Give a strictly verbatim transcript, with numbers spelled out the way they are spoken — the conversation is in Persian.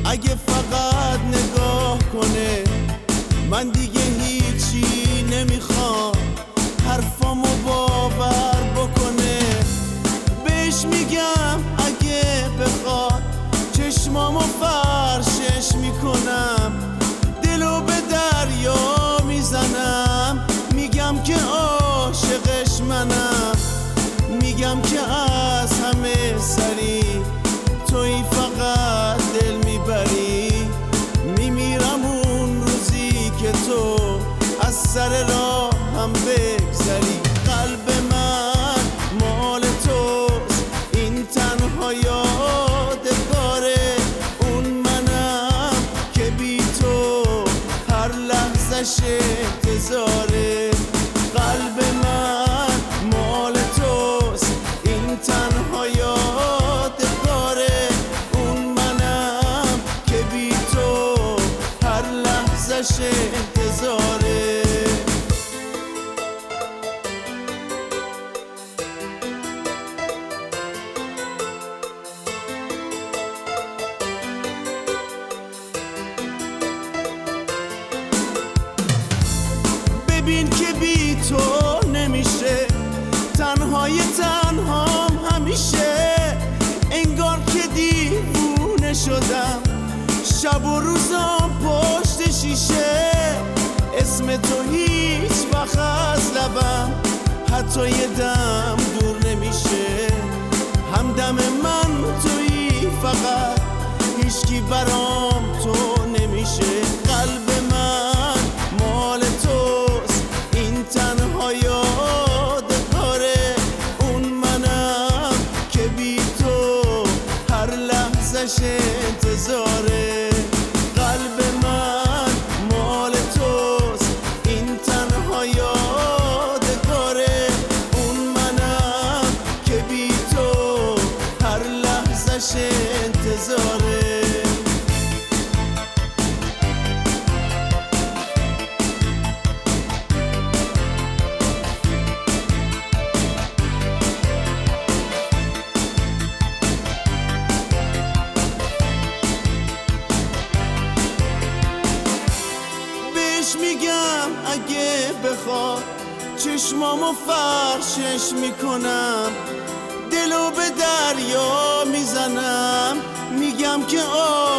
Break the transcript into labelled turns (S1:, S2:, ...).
S1: اگه فقط نگاه کنه من دیگه هیچی نمیخوام، حرفامو باور بکنه. بهش میگم اگه بخواد چشمامو فرشش میکنم، دلو به دریا میزنم، میگم که عاشقش منم، میگم که از همه سری توی فقط دل میبری. میمیرم اون روزی که تو از سر راه هم بگذری. قلب من مال توست، این تنها یادگاره، اون منم که بی تو هر لحظش انتظاره. قلب من مال توست، این تنها یادگاره، اون منم که بی تو هر لحظش انتظاره. ببین که بی تو نمیشه، تنهای تنهام همیشه، انگار که دیوونه شدم، شب و روزام پشت شیشه. اسم تو هیچ وقت از لبم حتی یه دم دور نمیشه، همدم من تویی فقط، هیچکی برام تو نمیشه. قلب من مال توست، این تنها یادگاره، اون منم که بی تو هر لحظش انتظاره. قلب من مال توست، این تنها یادگاره، اون منم که بی تو هر لحظش انتظاره. میگم اگه بخواد چشمامو فرشش میکنم، دلو به دریا میزنم، میگم که